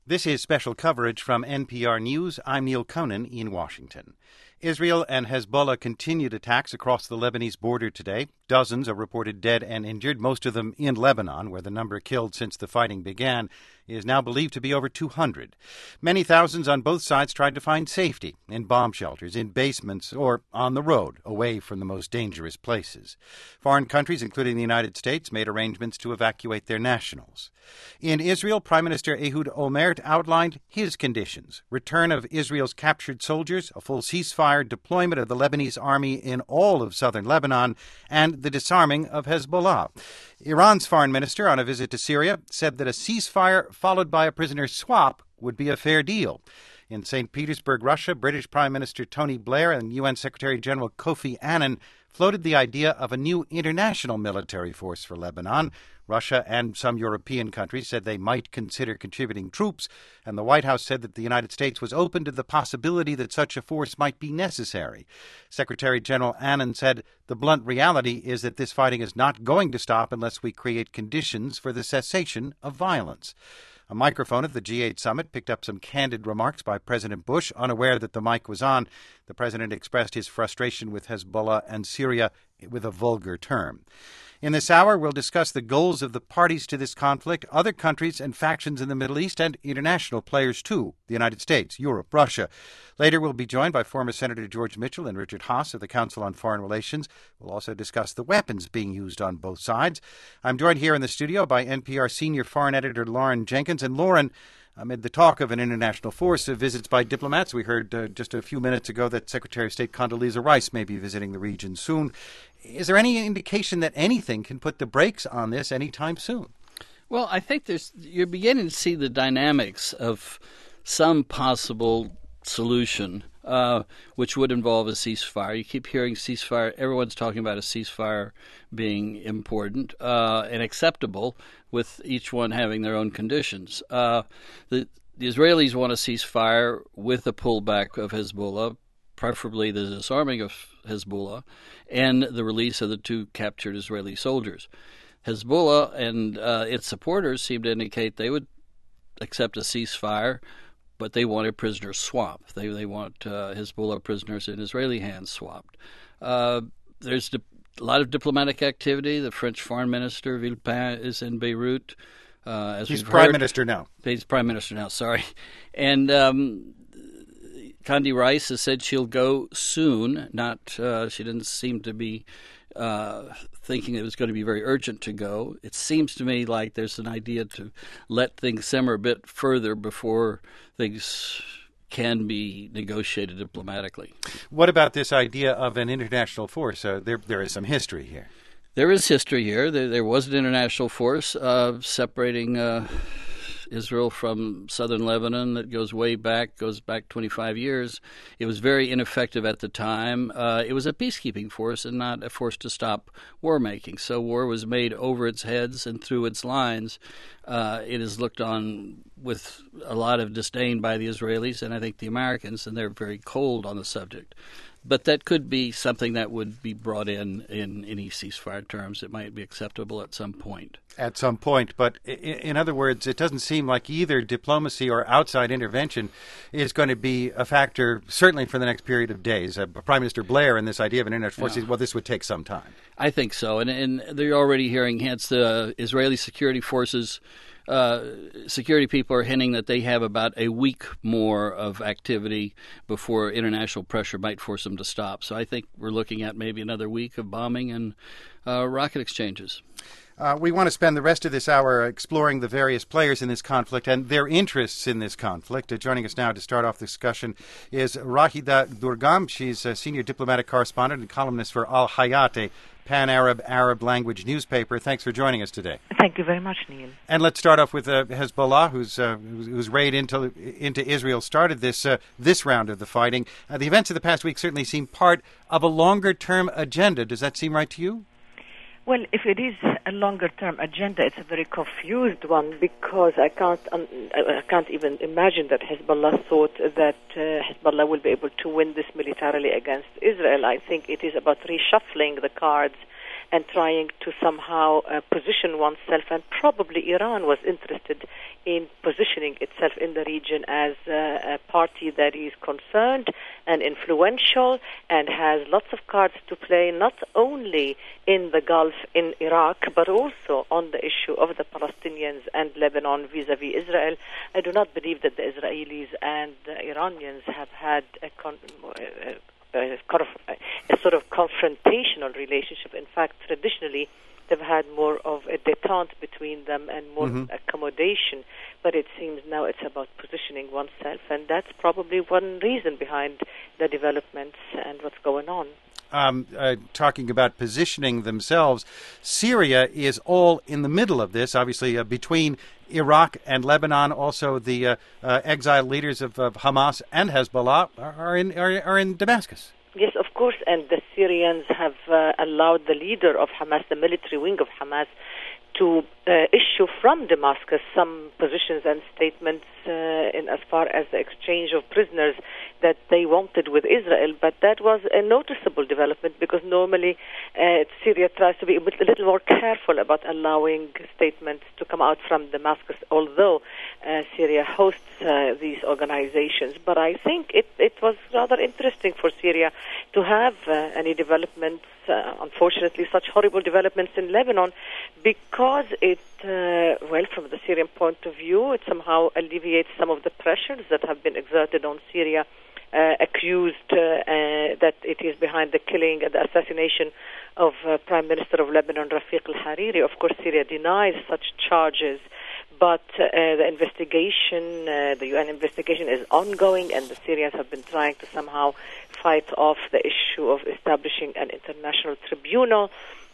This is special coverage from NPR News. I'm Neil Conan in Washington. Israel and Hezbollah continued attacks across the Lebanese border today. Dozens are reported dead and injured, most of them in Lebanon, where the number killed since the fighting began is now believed to be over 200. Many thousands on both sides tried to find safety in bomb shelters, in basements, or on the road, away from the most dangerous places. Foreign countries, including the United States, made arrangements to evacuate their nationals. In Israel, Prime Minister Ehud Olmert outlined his conditions: return of Israel's captured soldiers, a full ceasefire, deployment of the Lebanese army in all of southern Lebanon, and the disarming of Hezbollah. Iran's foreign minister, on a visit to Syria, said that a ceasefire followed by a prisoner swap would be a fair deal. In St. Petersburg, Russia, British Prime Minister Tony Blair and UN Secretary General Kofi Annan floated the idea of a new international military force for Lebanon. Russia and some European countries said they might consider contributing troops, and the White House said that the United States was open to the possibility that such a force might be necessary. Secretary General Annan said the blunt reality is that this fighting is not going to stop unless we create conditions for the cessation of violence. A microphone at the G8 summit picked up some candid remarks by President Bush. Unaware that the mic was on, the president expressed his frustration with Hezbollah and Syria with a vulgar term. In this hour, we'll discuss the goals of the parties to this conflict, other countries and factions in the Middle East, and international players, too, the United States, Europe, Russia. Later, we'll be joined by former Senator George Mitchell and Richard Haass of the Council on Foreign Relations. We'll also discuss the weapons being used on both sides. I'm joined here in the studio by NPR senior foreign editor Lauren Jenkins. And Lauren, amid the talk of an international force of visits by diplomats, we heard just a few minutes ago that Secretary of State Condoleezza Rice may be visiting the region soon. Is there any indication that anything can put the brakes on this anytime soon? Well, I think you're beginning to see the dynamics of some possible solution, which would involve a ceasefire. You keep hearing ceasefire. Everyone's talking about a ceasefire being important and acceptable, with each one having their own conditions. The Israelis want a ceasefire with a pullback of Hezbollah, preferably the disarming of Hezbollah, and the release of the two captured Israeli soldiers. Hezbollah and its supporters seem to indicate they would accept a ceasefire, but they want a prisoner swap. They want Hezbollah prisoners in Israeli hands swapped. There's a lot of diplomatic activity. The French Foreign Minister, Villepin, is in Beirut. He's Prime Minister now. He's Prime Minister now, sorry. And Condi Rice has said she'll go soon. She didn't seem to be thinking it was going to be very urgent to go. It seems to me like there's an idea to let things simmer a bit further before things can be negotiated diplomatically. What about this idea of an international force? There is some history here. There is history here. There was an international force separating Israel from southern Lebanon that goes back 25 years. It was very ineffective at the time. It was a peacekeeping force and not a force to stop war making. So war was made over its heads and through its lines. It is looked on with a lot of disdain by the Israelis and I think the Americans, and they're very cold on the subject. But that could be something that would be brought in any ceasefire terms. It might be acceptable at some point. At some point. But in other words, it doesn't seem like either diplomacy or outside intervention is going to be a factor, certainly for the next period of days. Prime Minister Blair and this idea of an international force, well, this would take some time. I think so. And they're already hearing hints. The Israeli security forces, security people are hinting that they have about a week more of activity before international pressure might force them to stop. So I think we're looking at maybe another week of bombing and rocket exchanges. We want to spend the rest of this hour exploring the various players in this conflict and their interests in this conflict. Joining us now to start off the discussion is Rahida Durgam. She's a senior diplomatic correspondent and columnist for Al Hayat, a pan-Arab, Arab-language newspaper. Thanks for joining us today. Thank you very much, Neil. And let's start off with Hezbollah, whose raid into Israel started this round of the fighting. The events of the past week certainly seem part of a longer-term agenda. Does that seem right to you? Well, if it is a longer-term agenda, it's a very confused one, because I can't even imagine that Hezbollah thought that Hezbollah will be able to win this militarily against Israel. I think it is about reshuffling the cards and trying to somehow position oneself, and probably Iran was interested in positioning itself in the region as a party that is concerned and influential and has lots of cards to play, not only in the Gulf, in Iraq, but also on the issue of the Palestinians and Lebanon vis-à-vis Israel. I do not believe that the Israelis and the Iranians have had a sort of confrontational relationship. In fact, traditionally, they've had more of a détente between them and more accommodation. But it seems now it's about positioning oneself, and that's probably one reason behind the developments and what's going on. Talking about positioning themselves, Syria is all in the middle of this, obviously, between Iraq and Lebanon. Also, the exiled leaders of Hamas and Hezbollah are in Damascus. Yes, of course, and the Syrians have allowed the leader of Hamas, the military wing of Hamas, to issue from Damascus some positions and statements in as far as the exchange of prisoners that they wanted with Israel. But that was a noticeable development, because normally Syria tries to be a little more careful about allowing statements to come out from Damascus, although Syria hosts these organizations. But I think it was rather interesting for Syria to have any developments, unfortunately such horrible developments in Lebanon, because it, from the Syrian point of view, it somehow alleviates some of the pressures that have been exerted on Syria, accused that it is behind the killing and the assassination of Prime Minister of Lebanon, Rafiq al-Hariri. Of course, Syria denies such charges, but the investigation, the UN investigation, is ongoing, and the Syrians have been trying to somehow fight off the issue of establishing an international tribunal.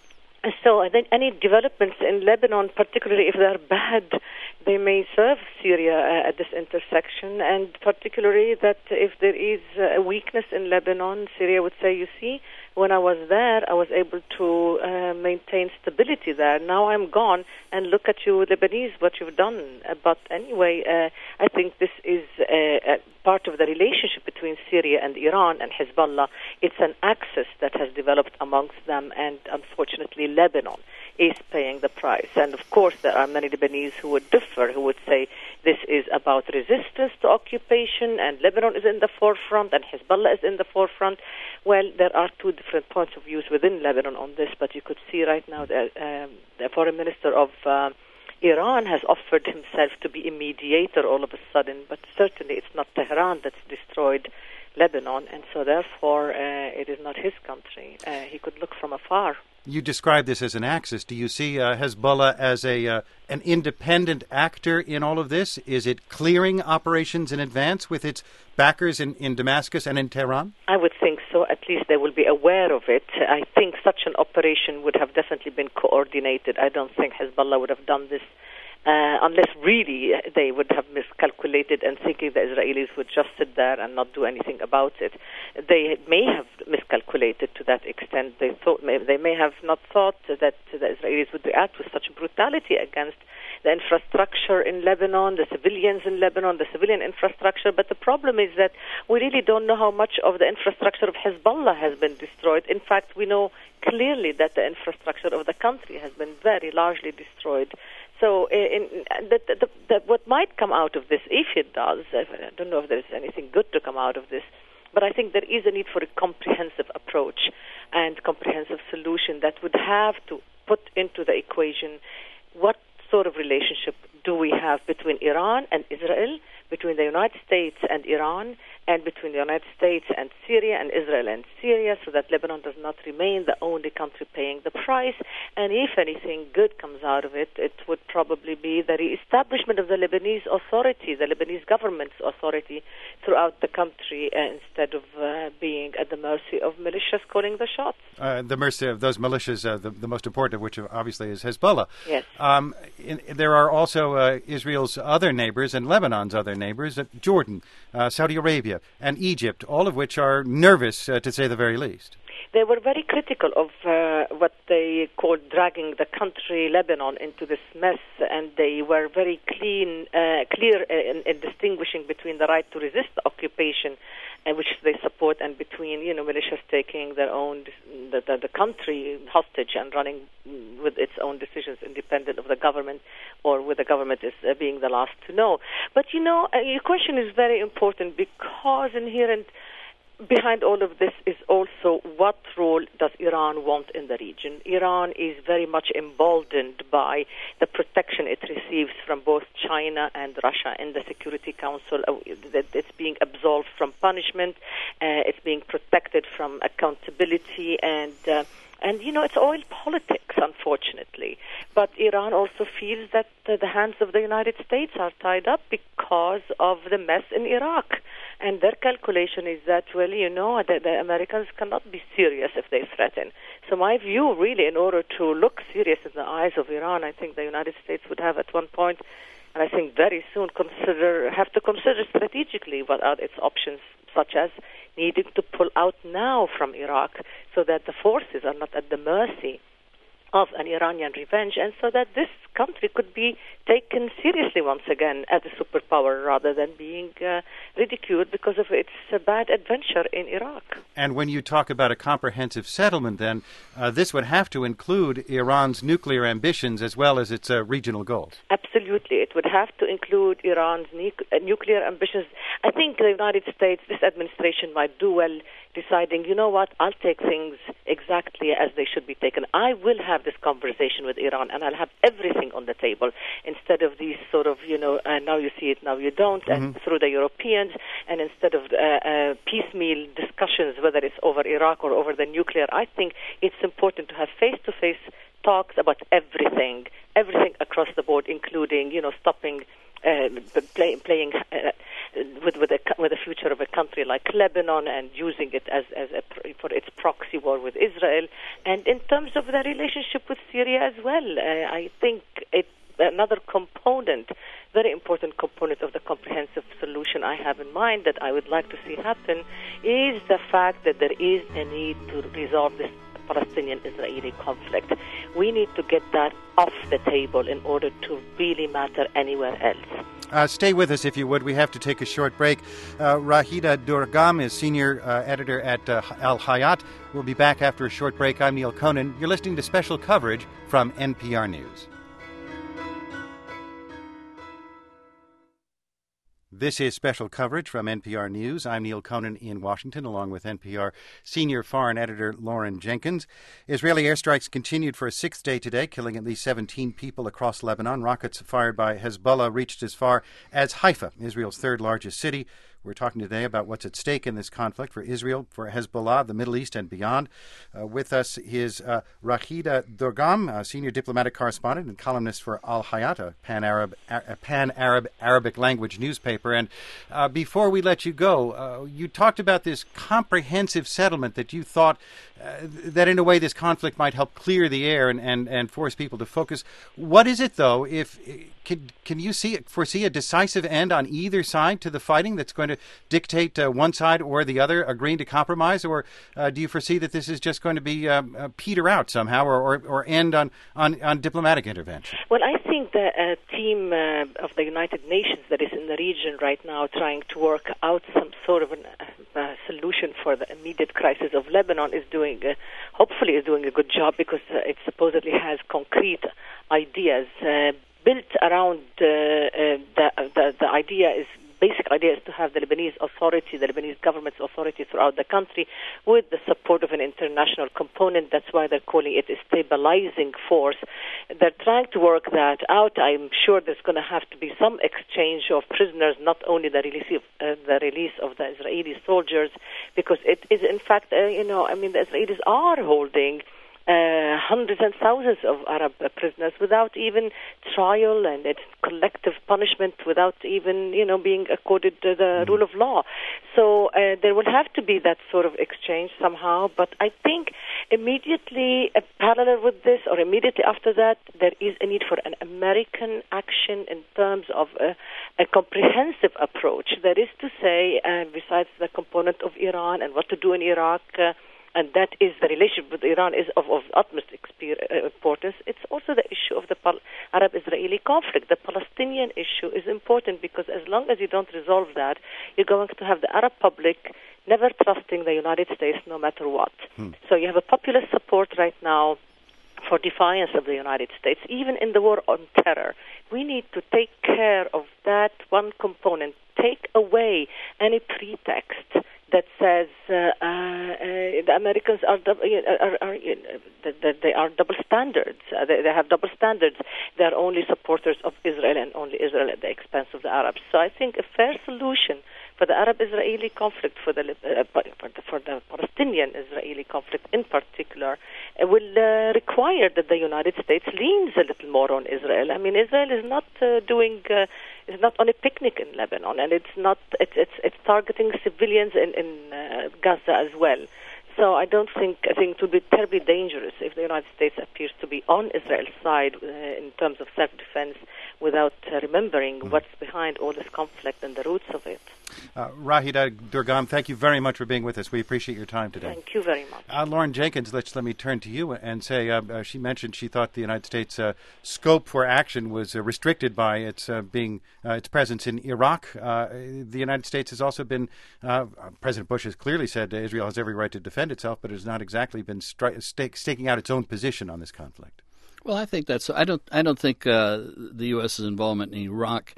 So I think any developments in Lebanon, particularly if they're bad, they may serve Syria at this intersection, and particularly that if there is a weakness in Lebanon, Syria would say, you see, when I was there, I was able to maintain stability there. Now I'm gone, and look at you, Lebanese, what you've done. But anyway, I think this is a part of the relationship between Syria and Iran and Hezbollah. It's an axis that has developed amongst them, and unfortunately Lebanon is paying the price. And of course there are many Lebanese who would differ, who would say this is about resistance to occupation, and Lebanon is in the forefront and Hezbollah is in the forefront. Well, there are two different points of view within Lebanon on this, but you could see right now that the foreign minister of Iran has offered himself to be a mediator all of a sudden, but certainly it's not Tehran that's destroyed Lebanon, and so therefore it is not his country. He could look from afar. You describe this as an axis. Do you see Hezbollah as an independent actor in all of this? Is it clearing operations in advance with its backers in Damascus and in Tehran? I would think so. At least they will be aware of it. I think such an operation would have definitely been coordinated. I don't think Hezbollah would have done this unless really they would have miscalculated and thinking the Israelis would just sit there and not do anything about it. They may have miscalculated to that extent. They may have not thought that the Israelis would react with such brutality against the infrastructure in Lebanon, the civilians in Lebanon, the civilian infrastructure. But the problem is that we really don't know how much of the infrastructure of Hezbollah has been destroyed. In fact, we know clearly that the infrastructure of the country has been very largely destroyed. So what might come out of this, if it does, I don't know if there is anything good to come out of this, but I think there is a need for a comprehensive approach and comprehensive solution that would have to put into the equation what sort of relationship do we have between Iran and Israel, between the United States and Iran, and between the United States and Syria, and Israel and Syria, so that Lebanon does not remain the only country paying the price. And if anything good comes out of it, it would probably be the reestablishment of the Lebanese authority, the Lebanese government's authority throughout the country, instead of being at the mercy of militias calling the shots. The mercy of those militias, the most important of which obviously is Hezbollah. Yes. There are also Israel's other neighbors and Lebanon's other neighbors, Jordan, Saudi Arabia, and Egypt, all of which are nervous, to say the very least. they were very critical of what they called dragging the country, Lebanon, into this mess, and they were very clear in distinguishing between the right to resist the occupation, which they support, and between militias taking their own the country hostage and running with its own decisions, independent of the government, or with the government is being the last to know. But your question is very important, because inherent behind all of this is also what role does Iran want in the region. Iran is very much emboldened by the protection it receives from both China and Russia in the Security Council. It's being absolved from punishment, it's being protected from accountability, and it's oil politics, unfortunately. But Iran also feels that the hands of the United States are tied up because of the mess in Iraq. And their calculation is that, the Americans cannot be serious if they threaten. So my view, really, in order to look serious in the eyes of Iran, I think the United States would have at one point, and I think very soon, have to consider strategically what are its options, such as needing to pull out now from Iraq so that the forces are not at the mercy of an Iranian revenge, and so that this country could be taken seriously once again as a superpower rather than being ridiculed because of its bad adventure in Iraq. And when you talk about a comprehensive settlement, then this would have to include Iran's nuclear ambitions as well as its regional goals. Absolutely. It would have to include Iran's nuclear ambitions. I think the United States, this administration might do well deciding, I'll take things exactly as they should be taken. I will have this conversation with Iran, and I'll have everything on the table instead of these sort of, now you see it, now you don't, and through the Europeans, and instead of piecemeal discussions, whether it's over Iraq or over the nuclear. I think it's important to have face-to-face talks about everything across the board, including, stopping playing with the future of a country like Lebanon and using it for its proxy war with Israel. And in terms of the relationship with Syria as well, I think another component, very important component of the comprehensive solution I have in mind that I would like to see happen is the fact that there is a need to resolve this Palestinian-Israeli conflict. We need to get that off the table in order to really matter anywhere else. Stay with us, if you would. We have to take a short break. Rahida Durgam is senior editor at Al Hayat. We'll be back after a short break. I'm Neil Conan. You're listening to special coverage from NPR News. This is special coverage from NPR News. I'm Neil Conan in Washington, along with NPR senior foreign editor Lauren Jenkins. Israeli airstrikes continued for a sixth day today, killing at least 17 people across Lebanon. Rockets fired by Hezbollah reached as far as Haifa, Israel's third largest city. We're talking today about what's at stake in this conflict for Israel, for Hezbollah, the Middle East, and beyond. With us is Rahida Durgam, senior diplomatic correspondent and columnist for Al Hayat, a pan-Arab Arabic language newspaper. And before we let you go, you talked about this comprehensive settlement that you thought that in a way this conflict might help clear the air and force people to focus. What is it, though? Can you foresee a decisive end on either side to the fighting that's going to dictate one side or the other agreeing to compromise, or do you foresee that this is just going to be peter out somehow or end on diplomatic intervention? Well, I think the team of the United Nations that is in the region right now trying to work out some sort of a solution for the immediate crisis of Lebanon is hopefully doing a good job, because it supposedly has concrete ideas built around the basic idea is to have the Lebanese government's authority throughout the country with the support of an international component. That's why they're calling it a stabilizing force. They're trying to work that out. I'm sure there's going to have to be some exchange of prisoners, not only the release of the Israeli soldiers, because it is, in fact, the Israelis are holding hundreds and thousands of Arab prisoners without even trial, and it's collective punishment without even, being accorded the rule of law. So there will have to be that sort of exchange somehow. But I think immediately, parallel with this, or immediately after that, there is a need for an American action in terms of a comprehensive approach. That is to say, besides the component of Iran and what to do in Iraq, and that is the relationship with Iran is of utmost importance. It's also the issue of the Arab-Israeli conflict. The Palestinian issue is important because as long as you don't resolve that, you're going to have the Arab public never trusting the United States no matter what. So you have a populist support right now for defiance of the United States, even in the war on terror. We need to take care of that one component, take away any pretext that says the Americans are they are double standards. They have double standards. They are only supporters of Israel and only Israel at the expense of the Arabs. So I think a fair solution for the Arab-Israeli conflict, for the Palestinian-Israeli conflict in particular, will require that the United States leans a little more on Israel. I mean, Israel is not is not on a picnic in Lebanon, and it's targeting civilians in Gaza as well. So I think it would be terribly dangerous if the United States appears to be on Israel's side in terms of self-defense without remembering what's behind all this conflict and the roots of it. Rahida Durgam, thank you very much for being with us. We appreciate your time today. Thank you very much. Lauren Jenkins, let me turn to you and say she mentioned she thought the United States' scope for action was restricted by its presence in Iraq. The United States has also been, President Bush has clearly said Israel has every right to defend itself, but has not exactly been staking out its own position on this conflict. Well, I think that's. I don't think the U.S.'s involvement in Iraq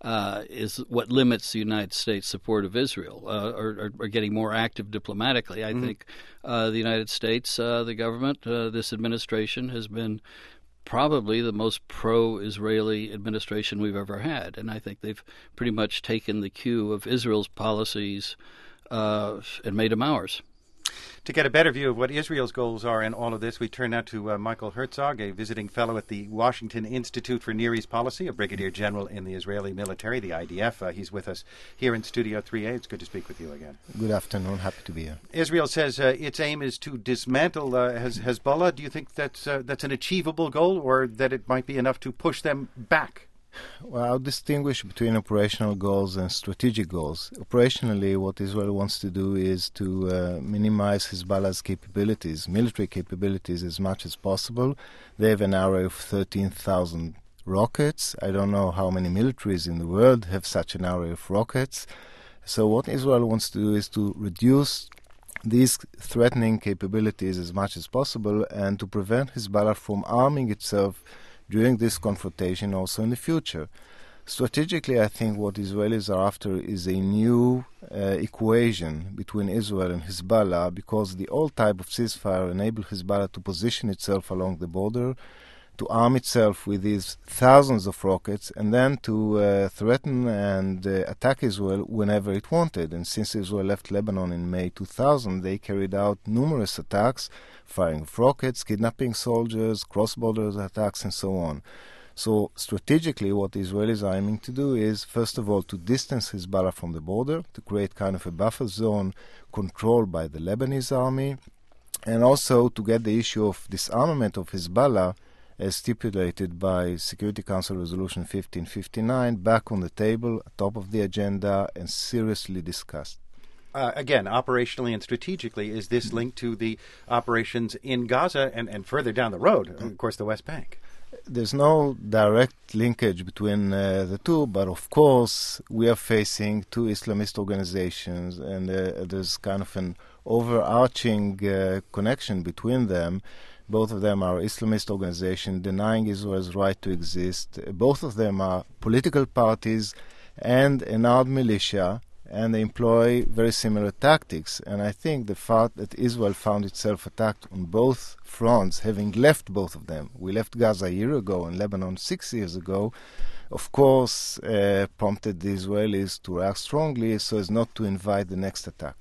is what limits the United States' support of Israel or getting more active diplomatically. I think the United States, the government, this administration has been probably the most pro-Israeli administration we've ever had, and I think they've pretty much taken the cue of Israel's policies and made them ours. To get a better view of what Israel's goals are in all of this, we turn now to Michael Herzog, a visiting fellow at the Washington Institute for Near East Policy, a brigadier general in the Israeli military, the IDF. He's with us here in Studio 3A. It's good to speak with you again. Good afternoon. Happy to be here. Israel says its aim is to dismantle Hezbollah. Do you think that's an achievable goal, or that it might be enough to push them back? Well, I'll distinguish between operational goals and strategic goals. Operationally, what Israel wants to do is to minimize Hezbollah's capabilities, military capabilities, as much as possible. They have an array of 13,000 rockets. I don't know how many militaries in the world have such an array of rockets. So what Israel wants to do is to reduce these threatening capabilities as much as possible and to prevent Hezbollah from arming itself during this confrontation also in the future. Strategically, I think what Israelis are after is a new equation between Israel and Hezbollah, because the old type of ceasefire enabled Hezbollah to position itself along the border, to arm itself with these thousands of rockets, and then to threaten and attack Israel whenever it wanted. And since Israel left Lebanon in May 2000, they carried out numerous attacks, firing of rockets, kidnapping soldiers, cross-border attacks, and so on. So strategically, what the Israelis are aiming to do is, first of all, to distance Hezbollah from the border, to create kind of a buffer zone controlled by the Lebanese army, and also to get the issue of disarmament of Hezbollah, as stipulated by Security Council Resolution 1559, back on the table, top of the agenda, and seriously discussed. Again, operationally and strategically, is this linked to the operations in Gaza and further down the road, of course, the West Bank? There's no direct linkage between the two, but of course we are facing two Islamist organizations, and there's kind of an overarching connection between them. Both of them are Islamist organizations denying Israel's right to exist. Both of them are political parties and an armed militia, and they employ very similar tactics. And I think the fact that Israel found itself attacked on both fronts, having left both of them, we left Gaza a year ago and Lebanon 6 years ago, of course prompted the Israelis to react strongly so as not to invite the next attack.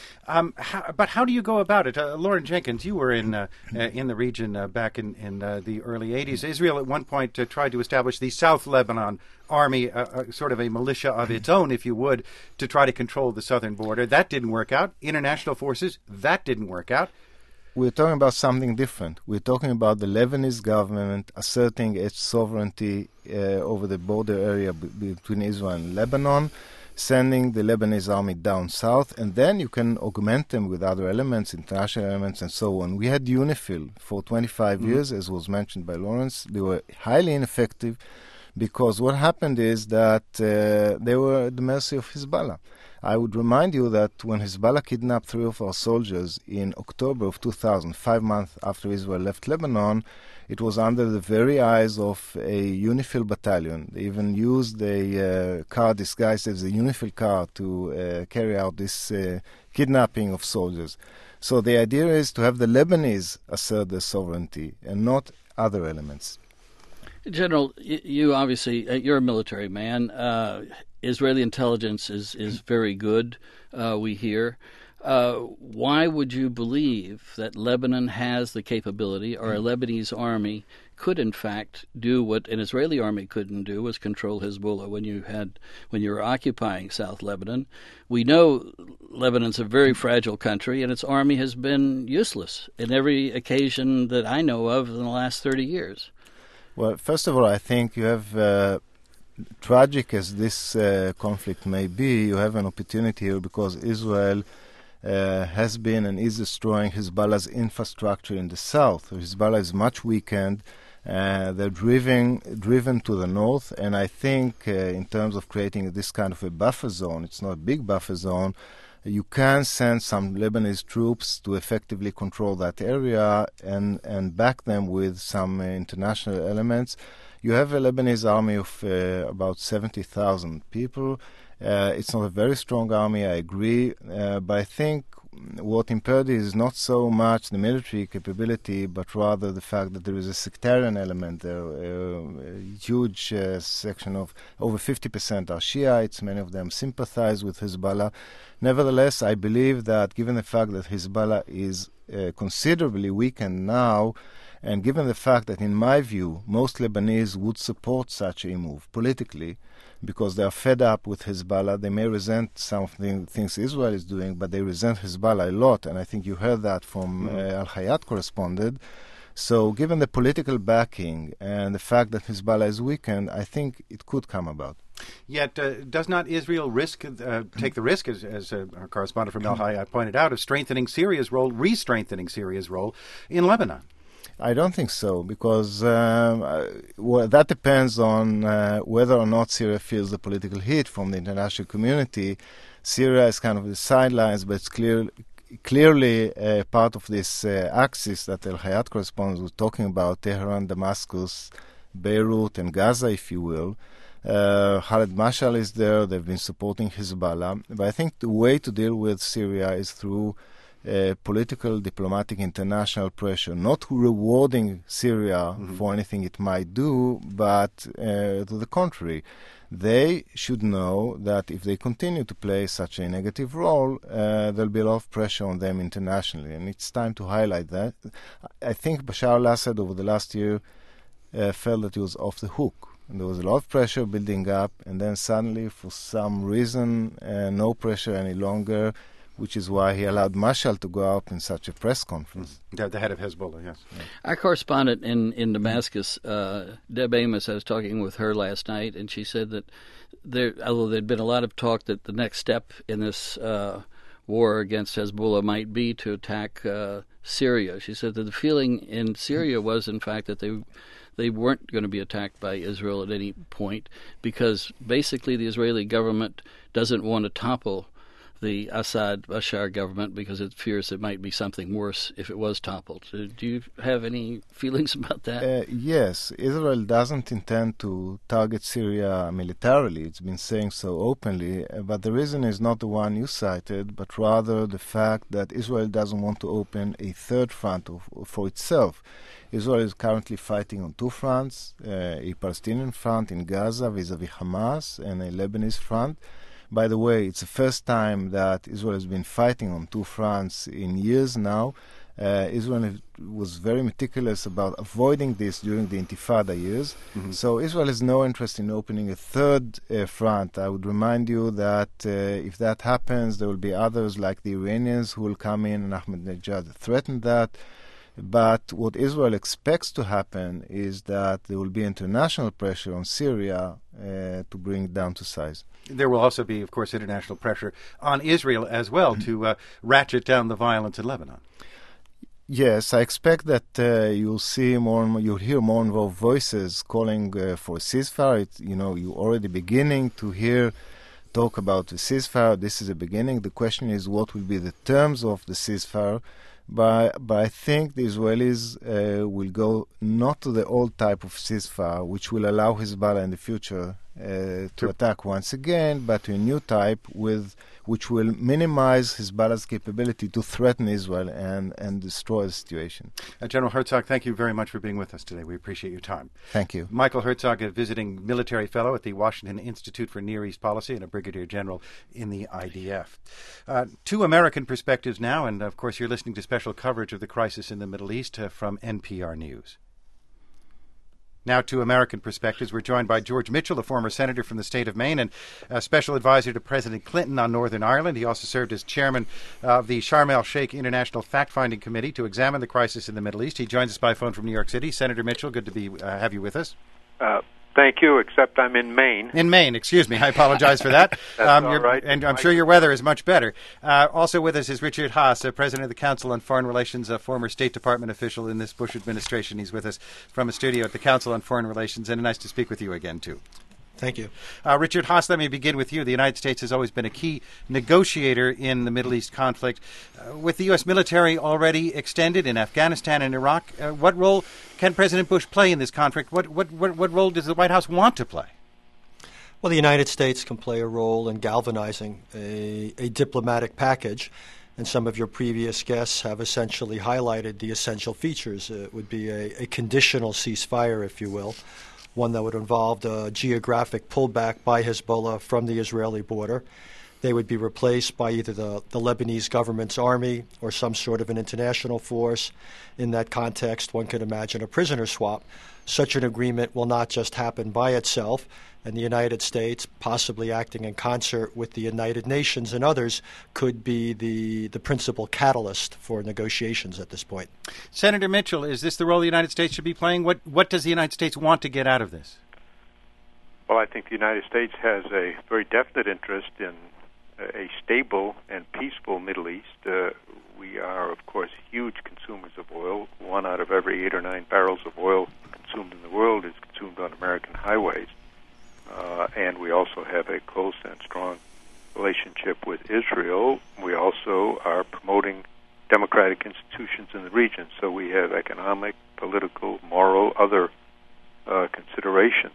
But how do you go about it? Lauren Jenkins, you were in the region back in the early 80s. Israel at one point tried to establish the South Lebanon Army, sort of a militia of its own, if you would, to try to control the southern border. That didn't work out. International forces, that didn't work out. We're talking about something different. We're talking about the Lebanese government asserting its sovereignty over the border area between Israel and Lebanon, sending the Lebanese army down south, and then you can augment them with other elements, international elements, and so on. We had UNIFIL for 25 years, as was mentioned by Lawrence. They were highly ineffective because what happened is that they were at the mercy of Hezbollah. I would remind you that when Hezbollah kidnapped 3 of our soldiers in October of 2000, 5 months after Israel left Lebanon, it was under the very eyes of a UNIFIL battalion. They even used a car disguised as a UNIFIL car to carry out this kidnapping of soldiers. So the idea is to have the Lebanese assert their sovereignty and not other elements. General, you obviously, you're a military man. Israeli intelligence is very good, we hear. Why would you believe that Lebanon has the capability, or a Lebanese army could in fact do what an Israeli army couldn't do, was control Hezbollah when you were occupying South Lebanon? We know Lebanon's a very fragile country, and its army has been useless in every occasion that I know of in the last 30 years. Well, first of all, I think you have, tragic as this conflict may be, you have an opportunity here because Israel has been and is destroying Hezbollah's infrastructure in the south. Hezbollah is much weakened. They're driven to the north, and I think in terms of creating this kind of a buffer zone, it's not a big buffer zone, you can send some Lebanese troops to effectively control that area and back them with some international elements. You have a Lebanese army of about 70,000 people. It's not a very strong army, I agree, but I think what impaired is not so much the military capability, but rather the fact that there is a sectarian element there. A huge section of over 50% are Shiites, many of them sympathize with Hezbollah. Nevertheless, I believe that given the fact that Hezbollah is considerably weakened now, and given the fact that, in my view, most Lebanese would support such a move politically, because they are fed up with Hezbollah. They may resent some of the things Israel is doing, but they resent Hezbollah a lot, and I think you heard that from Al-Hayat correspondent. So given the political backing and the fact that Hezbollah is weakened, I think it could come about. Yet, does not Israel take the risk, as our correspondent from Al-Hayat pointed out, of strengthening Syria's role, re-strengthening Syria's role in Lebanon? I don't think so, because that depends on whether or not Syria feels the political heat from the international community. Syria is kind of the sidelines, but it's clearly part of this axis that Al-Hayat correspondent was talking about, Tehran, Damascus, Beirut, and Gaza, if you will. Khaled Mashal is there. They've been supporting Hezbollah. But I think the way to deal with Syria is through political, diplomatic, international pressure, not rewarding Syria for anything it might do, but to the contrary. They should know that if they continue to play such a negative role, there'll be a lot of pressure on them internationally, and it's time to highlight that. I think Bashar al-Assad over the last year felt that he was off the hook. And there was a lot of pressure building up, and then suddenly, for some reason, no pressure any longer, which is why he allowed Mashal to go out in such a press conference. The head of Hezbollah, yes. Yeah. Our correspondent in Damascus, Deb Amos, I was talking with her last night, and she said that although there'd been a lot of talk that the next step in this war against Hezbollah might be to attack Syria, she said that the feeling in Syria was, in fact, that they weren't going to be attacked by Israel at any point, because basically the Israeli government doesn't want to topple the Assad-Bashar government because it fears it might be something worse if it was toppled. Do you have any feelings about that? Yes. Israel doesn't intend to target Syria militarily. It's been saying so openly. But the reason is not the one you cited, but rather the fact that Israel doesn't want to open a third front for itself. Israel is currently fighting on two fronts, a Palestinian front in Gaza vis-à-vis Hamas and a Lebanese front. By the way, it's the first time that Israel has been fighting on two fronts in years now. Israel was very meticulous about avoiding this during the Intifada years. So Israel has no interest in opening a third front. I would remind you that if that happens, there will be others like the Iranians who will come in, and Ahmadinejad threatened that. But what Israel expects to happen is that there will be international pressure on Syria to bring it down to size. There will also be, of course, international pressure on Israel as well to ratchet down the violence in Lebanon. Yes, I expect that you'll see more and more, you'll hear more and more voices calling for a ceasefire. You're already beginning to hear talk about the ceasefire. This is a beginning. The question is what will be the terms of the ceasefire. But I think the Israelis will go not to the old type of ceasefire, which will allow Hezbollah in the future to attack once again, but to a new type which will minimize Hezbollah's capability to threaten Israel and destroy the situation. General Herzog, thank you very much for being with us today. We appreciate your time. Thank you. Michael Herzog, a visiting military fellow at the Washington Institute for Near East Policy and a brigadier general in the IDF. Two American perspectives now, and of course you're listening to special coverage of the crisis in the Middle East from NPR News. Now to American perspectives. We're joined by George Mitchell, a former senator from the state of Maine and a special advisor to President Clinton on Northern Ireland. He also served as chairman of the Sharm el-Sheikh International Fact-Finding Committee to examine the crisis in the Middle East. He joins us by phone from New York City. Senator Mitchell, good to have you with us. Thank you, except I'm in Maine. In Maine, excuse me. I apologize for that. That's all right. And I'm sure your weather is much better. Also with us is Richard Haass, President of the Council on Foreign Relations, a former State Department official in this Bush administration. He's with us from a studio at the Council on Foreign Relations, and nice to speak with you again, too. Thank you. Richard Haass, let me begin with you. The United States has always been a key negotiator in the Middle East conflict. With the U.S. military already extended in Afghanistan and Iraq, what role can President Bush play in this conflict? What role does the White House want to play? Well, the United States can play a role in galvanizing a diplomatic package, and some of your previous guests have essentially highlighted the essential features. It would be a conditional ceasefire, if you will, one that would involve a geographic pullback by Hezbollah from the Israeli border. They would be replaced by either the Lebanese government's army or some sort of an international force. In that context, one could imagine a prisoner swap. Such an agreement will not just happen by itself, and the United States, possibly acting in concert with the United Nations and others, could be the principal catalyst for negotiations at this point. Senator Mitchell, is this the role the United States should be playing? What does the United States want to get out of this? Well, I think the United States has a very definite interest in a stable and peaceful Middle East. We are, of course, huge consumers of oil. 1 out of every 8 or 9 barrels of oil consumed in the world is consumed on American highways. And we also have a close and strong relationship with Israel. We also are promoting democratic institutions in the region. So we have economic, political, moral, other considerations.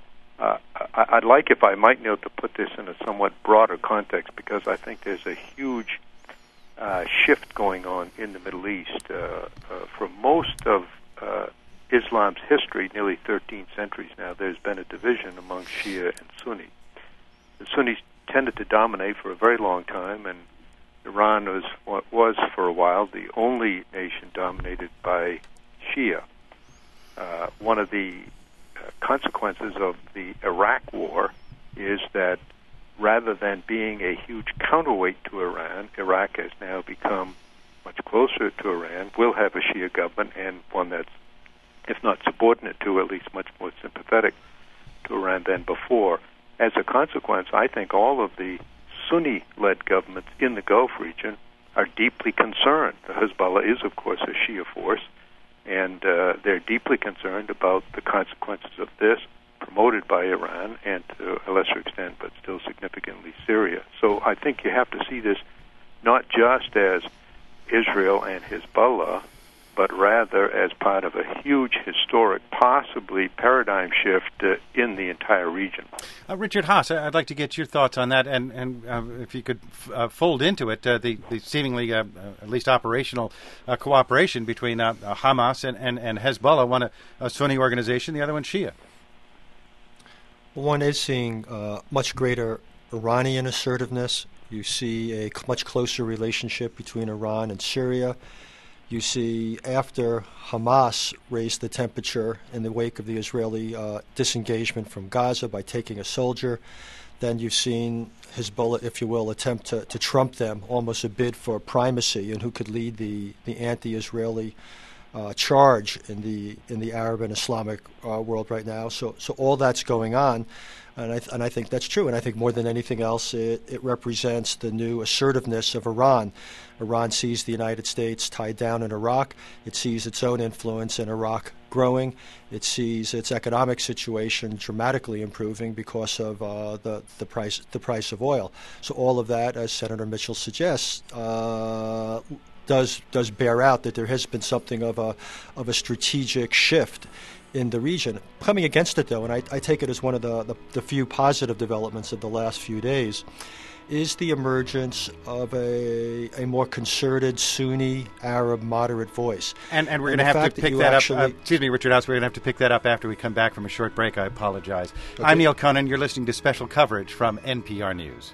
I'd like, if I might note, to put this in a somewhat broader context, because I think there's a huge shift going on in the Middle East. For most of Islam's history, nearly 13 centuries now, there's been a division among Shia and Sunni. The Sunnis tended to dominate for a very long time, and Iran was for a while the only nation dominated by Shia. One of the consequences of the Iraq war is that rather than being a huge counterweight to Iran, Iraq has now become much closer to Iran, will have a Shia government, and one that's, if not subordinate to, at least much more sympathetic to Iran than before. As a consequence, I think all of the Sunni-led governments in the Gulf region are deeply concerned. The Hezbollah is, of course, a Shia force, and they're deeply concerned about the consequences of this, promoted by Iran, and to a lesser extent, but still significantly, Syria. So I think you have to see this not just as Israel and Hezbollah, but rather as part of a huge historic, possibly paradigm shift in the entire region. Richard Haass, I'd like to get your thoughts on that, and if you could fold into it the seemingly, at least operational, cooperation between Hamas and Hezbollah, one a Sunni organization, the other one Shia. One is seeing much greater Iranian assertiveness. You see a much closer relationship between Iran and Syria. You see, after Hamas raised the temperature in the wake of the Israeli disengagement from Gaza by taking a soldier, then you've seen Hezbollah, if you will, attempt to trump them, almost a bid for primacy and who could lead the anti-Israeli charge in the Arab and Islamic world right now. So all that's going on, and I think that's true. And I think more than anything else, it represents the new assertiveness of Iran. Iran sees the United States tied down in Iraq. It sees its own influence in Iraq growing. It sees its economic situation dramatically improving because of the price of oil. So all of that, as Senator Mitchell suggests, does bear out that there has been something of a strategic shift in the region. Coming against it, though, and I take it as one of the few positive developments of the last few days, is the emergence of a more concerted Sunni Arab moderate voice. And we're going to have to pick that up. Excuse me, Richard Haass, we're going to have to pick that up after we come back from a short break. I apologize. Okay. I'm Neil Conan. You're listening to special coverage from NPR News.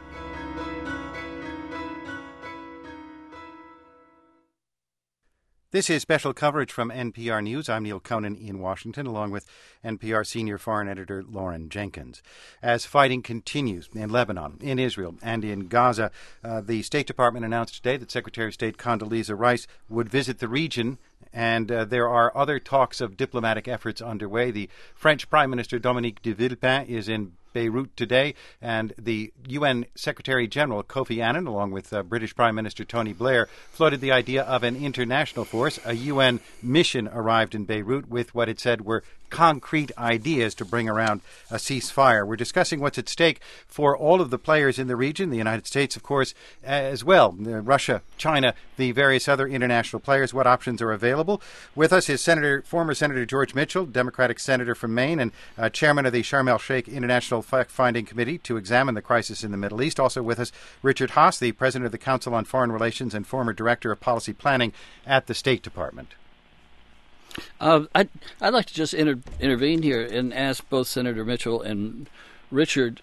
This is special coverage from NPR News. I'm Neil Conan in Washington, along with NPR senior foreign editor Lauren Jenkins. As fighting continues in Lebanon, in Israel, and in Gaza, the State Department announced today that Secretary of State Condoleezza Rice would visit the region, and there are other talks of diplomatic efforts underway. The French Prime Minister Dominique de Villepin is in Beirut today, and the UN Secretary General Kofi Annan, along with British Prime Minister Tony Blair, floated the idea of an international force. A UN mission arrived in Beirut with what it said were concrete ideas to bring around a ceasefire. We're discussing what's at stake for all of the players in the region, the United States, of course, as well, Russia, China, the various other international players, what options are available. With us is former Senator George Mitchell, Democratic Senator from Maine, and chairman of the Sharm el-Sheikh International Fact-Finding Committee to examine the crisis in the Middle East. Also with us, Richard Haass, the president of the Council on Foreign Relations and former director of policy planning at the State Department. I'd like to just intervene here and ask both Senator Mitchell and Richard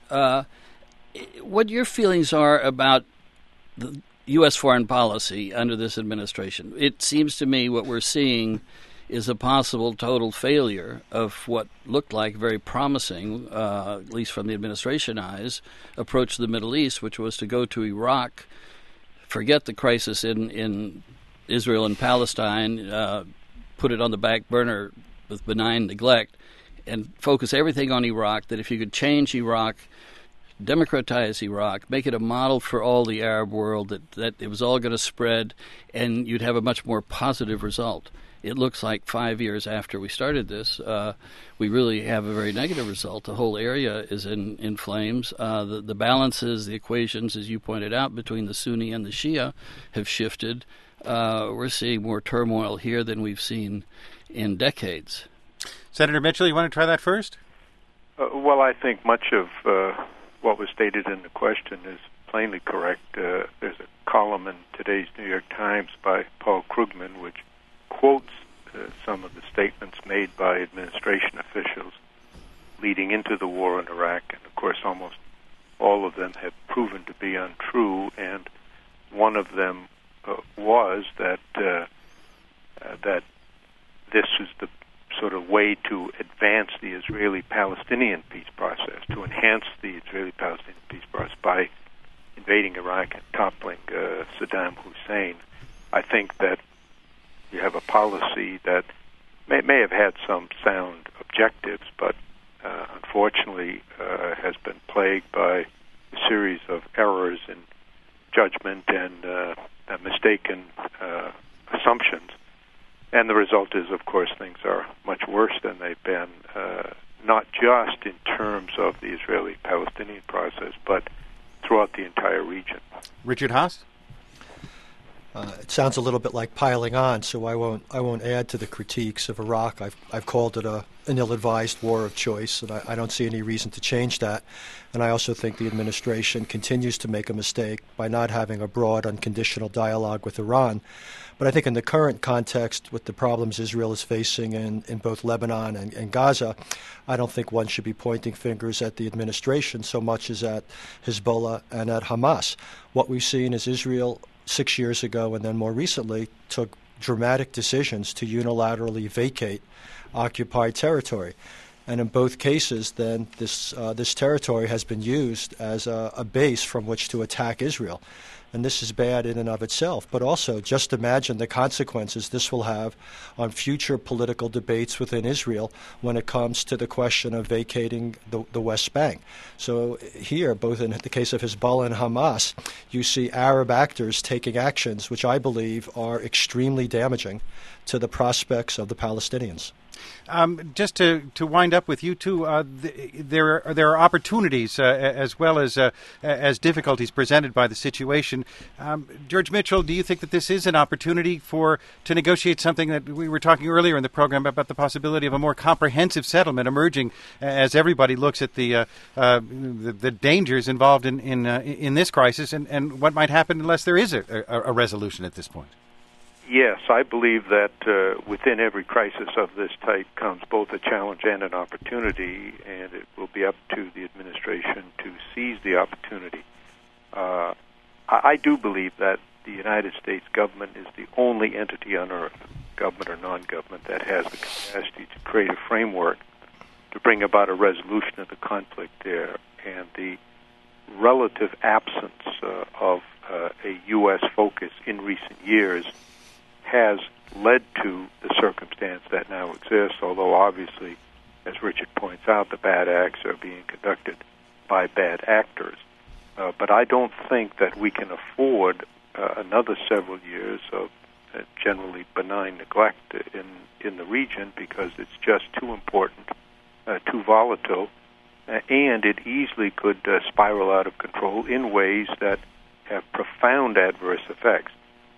what your feelings are about the U.S. foreign policy under this administration. It seems to me what we're seeing is a possible total failure of what looked like very promising, at least from the administration eyes, approach to the Middle East, which was to go to Iraq, forget the crisis in Israel and Palestine, put it on the back burner with benign neglect, and focus everything on Iraq, that if you could change Iraq, democratize Iraq, make it a model for all the Arab world, that it was all going to spread, and you'd have a much more positive result. It looks like 5 years after we started this, we really have a very negative result. The whole area is in flames. The balances, the equations, as you pointed out, between the Sunni and the Shia have shifted. We're seeing more turmoil here than we've seen in decades. Senator Mitchell, you want to try that first? Well, I think much of what was stated in the question is plainly correct. There's a column in today's New York Times by Paul Krugman which quotes some of the statements made by administration officials leading into the war in Iraq, and of course almost all of them have proven to be untrue, and one of them was that this is the sort of way to advance the Israeli-Palestinian peace process, to enhance the Israeli-Palestinian peace process by invading Iraq and toppling Saddam Hussein. I think that you have a policy that may have had some sound objectives, but unfortunately has been plagued by a series of errors in judgment and mistaken assumptions. And the result is, of course, things are much worse than they've been, not just in terms of the Israeli-Palestinian process, but throughout the entire region. Richard Haass? It sounds a little bit like piling on, so I won't add to the critiques of Iraq. I've called it an ill-advised war of choice, and I don't see any reason to change that. And I also think the administration continues to make a mistake by not having a broad, unconditional dialogue with Iran. But I think in the current context, with the problems Israel is facing in both Lebanon and Gaza, I don't think one should be pointing fingers at the administration so much as at Hezbollah and at Hamas. What we've seen is Israel 6 years ago and then more recently took dramatic decisions to unilaterally vacate occupied territory. And in both cases, then this territory has been used as a base from which to attack Israel. And this is bad in and of itself. But also, just imagine the consequences this will have on future political debates within Israel when it comes to the question of vacating the West Bank. So here, both in the case of Hezbollah and Hamas, you see Arab actors taking actions which I believe are extremely damaging to the prospects of the Palestinians. Just to wind up with you two, there are opportunities as well as difficulties presented by the situation. George Mitchell, do you think that this is an opportunity to negotiate something that we were talking earlier in the program about the possibility of a more comprehensive settlement emerging as everybody looks at the dangers involved in this crisis and what might happen unless there is a resolution at this point? Yes, I believe that within every crisis of this type comes both a challenge and an opportunity, and it will be up to the administration to seize the opportunity. I do believe that the United States government is the only entity on earth, government or non-government, that has the capacity to create a framework to bring about a resolution of the conflict there, and the relative absence of a U.S. focus in recent years has led to the circumstance that now exists, although obviously, as Richard points out, the bad acts are being conducted by bad actors. But I don't think that we can afford another several years of generally benign neglect in the region, because it's just too important, too volatile, and it easily could spiral out of control in ways that have profound adverse effects.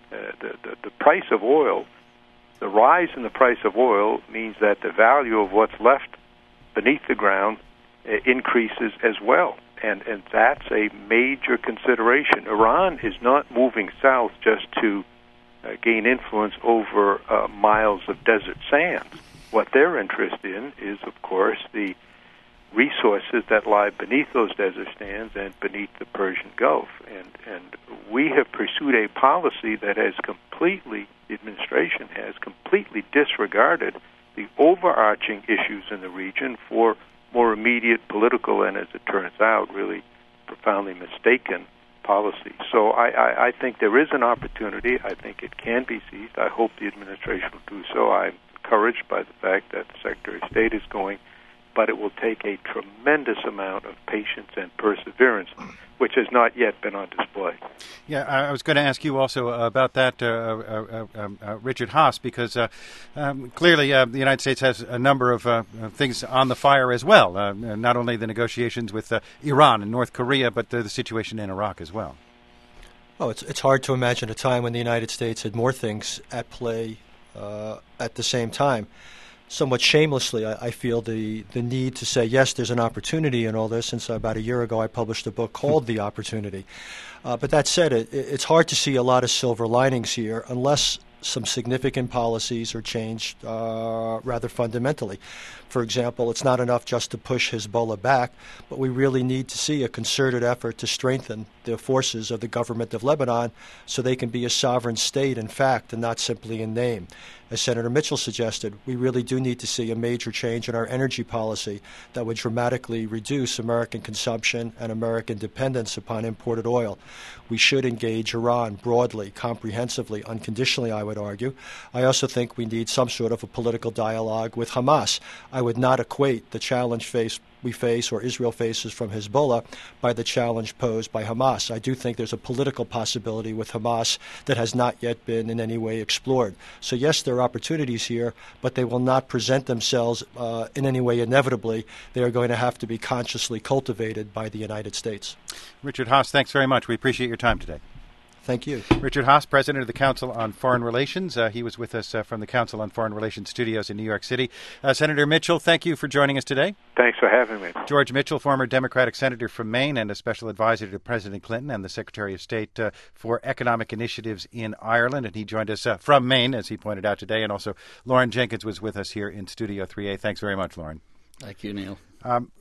The price of oil, the rise in the price of oil means that the value of what's left beneath the ground increases as well. And that's a major consideration. Iran is not moving south just to gain influence over miles of desert sands. What they're interested in is, of course, the resources that lie beneath those desert sands and beneath the Persian Gulf. And we have pursued a policy that has the administration has completely disregarded the overarching issues in the region for more immediate political and, as it turns out, really profoundly mistaken policy. So I think there is an opportunity. I think it can be seized. I hope the administration will do so. I'm encouraged by the fact that the Secretary of State is going, but it will take a tremendous amount of patience and perseverance, which has not yet been on display. Yeah, I was going to ask you also about that, Richard Haass, because clearly the United States has a number of things on the fire as well, not only the negotiations with Iran and North Korea, but the situation in Iraq as well. Oh, it's hard to imagine a time when the United States had more things at play at the same time. Somewhat shamelessly, I feel the need to say, yes, there's an opportunity in all this. Since about a year ago, I published a book called The Opportunity. But that said, it's hard to see a lot of silver linings here unless some significant policies are changed rather fundamentally. For example, it's not enough just to push Hezbollah back, but we really need to see a concerted effort to strengthen the forces of the government of Lebanon so they can be a sovereign state in fact and not simply in name. As Senator Mitchell suggested, we really do need to see a major change in our energy policy that would dramatically reduce American consumption and American dependence upon imported oil. We should engage Iran broadly, comprehensively, unconditionally, I would argue. I also think we need some sort of a political dialogue with Hamas. I would not equate the challenge we face or Israel faces from Hezbollah by the challenge posed by Hamas. I do think there's a political possibility with Hamas that has not yet been in any way explored. So yes, there are opportunities here, but they will not present themselves in any way inevitably. They are going to have to be consciously cultivated by the United States. Richard Haass, thanks very much. We appreciate your time today. Thank you. Richard Haass, President of the Council on Foreign Relations. He was with us from the Council on Foreign Relations studios in New York City. Senator Mitchell, thank you for joining us today. Thanks for having me. George Mitchell, former Democratic senator from Maine and a special advisor to President Clinton and the Secretary of State for Economic Initiatives in Ireland. And he joined us from Maine, as he pointed out today. And also Lauren Jenkins was with us here in Studio 3A. Thanks very much, Lauren. Thank you, Neil.